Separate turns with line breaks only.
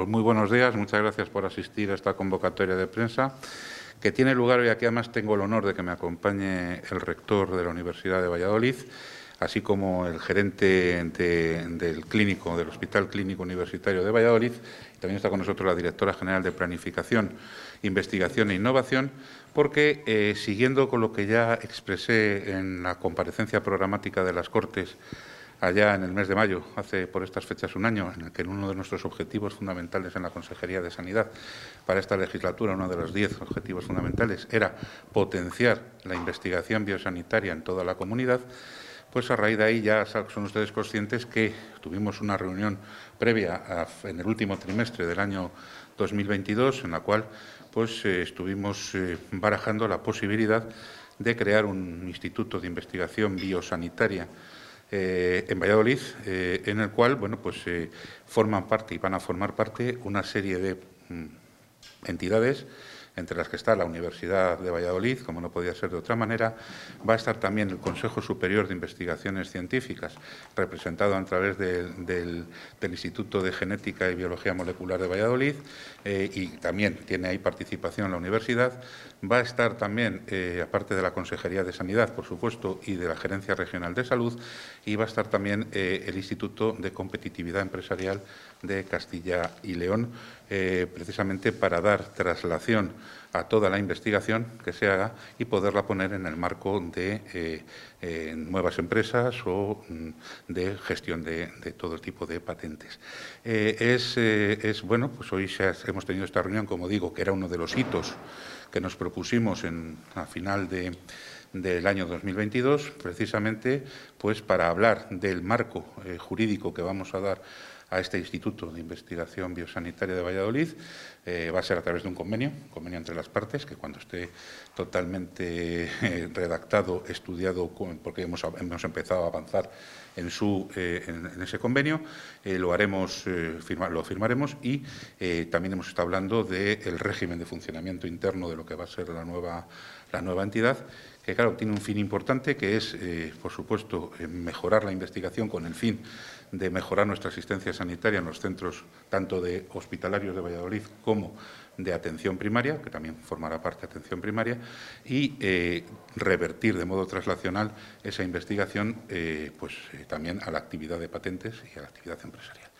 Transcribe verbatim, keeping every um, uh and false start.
pues muy buenos días. Muchas gracias por asistir a esta convocatoria de prensa que tiene lugar hoy. Aquí además tengo el honor de que me acompañe el rector de la Universidad de Valladolid, así como el gerente de, del clínico, del Hospital Clínico Universitario de Valladolid. También está con nosotros la directora general de Planificación, Investigación e Innovación, porque, eh, siguiendo con lo que ya expresé en la comparecencia programática de las Cortes allá en el mes de mayo, hace por estas fechas un año, en el que uno de nuestros objetivos fundamentales en la Consejería de Sanidad para esta legislatura, uno de los diez objetivos fundamentales, era potenciar la investigación biosanitaria en toda la comunidad, pues a raíz de ahí ya son ustedes conscientes que tuvimos una reunión previa a, en el último trimestre del año dos mil veintidós, en la cual pues eh, estuvimos eh, barajando la posibilidad de crear un instituto de investigación biosanitaria Eh, en Valladolid, eh, en el cual bueno, pues, eh, forman parte y van a formar parte una serie de mm, entidades, entre las que está la Universidad de Valladolid, como no podía ser de otra manera. Va a estar también el Consejo Superior de Investigaciones Científicas, representado a través del, del, del Instituto de Genética y Biología Molecular de Valladolid, eh, y también tiene ahí participación la universidad. Va a estar también, eh, aparte de la Consejería de Sanidad, por supuesto, y de la Gerencia Regional de Salud, y va a estar también eh, el Instituto de Competitividad Empresarial de Castilla y León, eh, precisamente para dar traslación a toda la investigación que se haga y poderla poner en el marco de eh, eh, nuevas empresas o mm, de gestión de, de todo tipo de patentes. Eh, es, eh, es, bueno, pues hoy se ha, hemos tenido esta reunión, como digo, que era uno de los hitos que nos propusimos en, a final de del año dos mil veintidós, precisamente pues para hablar del marco eh, jurídico que vamos a dar a este Instituto de Investigación Biosanitaria de Valladolid. Eh, va a ser a través de un convenio, un convenio entre las partes, que cuando esté totalmente eh, redactado, estudiado, porque hemos, hemos empezado a avanzar en, su, eh, en, en ese convenio, eh, lo haremos, eh, firma, lo firmaremos, y eh, también hemos estado hablando del régimen de funcionamiento interno de lo que va a ser la nueva, la nueva entidad, que claro, tiene un fin importante, que es, eh, por supuesto, eh, mejorar la investigación con el fin de mejorar nuestra asistencia sanitaria en los centros tanto de hospitalarios de Valladolid como de atención primaria, que también formará parte de atención primaria, y eh, revertir de modo traslacional esa investigación eh, pues, eh, también a la actividad de patentes y a la actividad empresarial.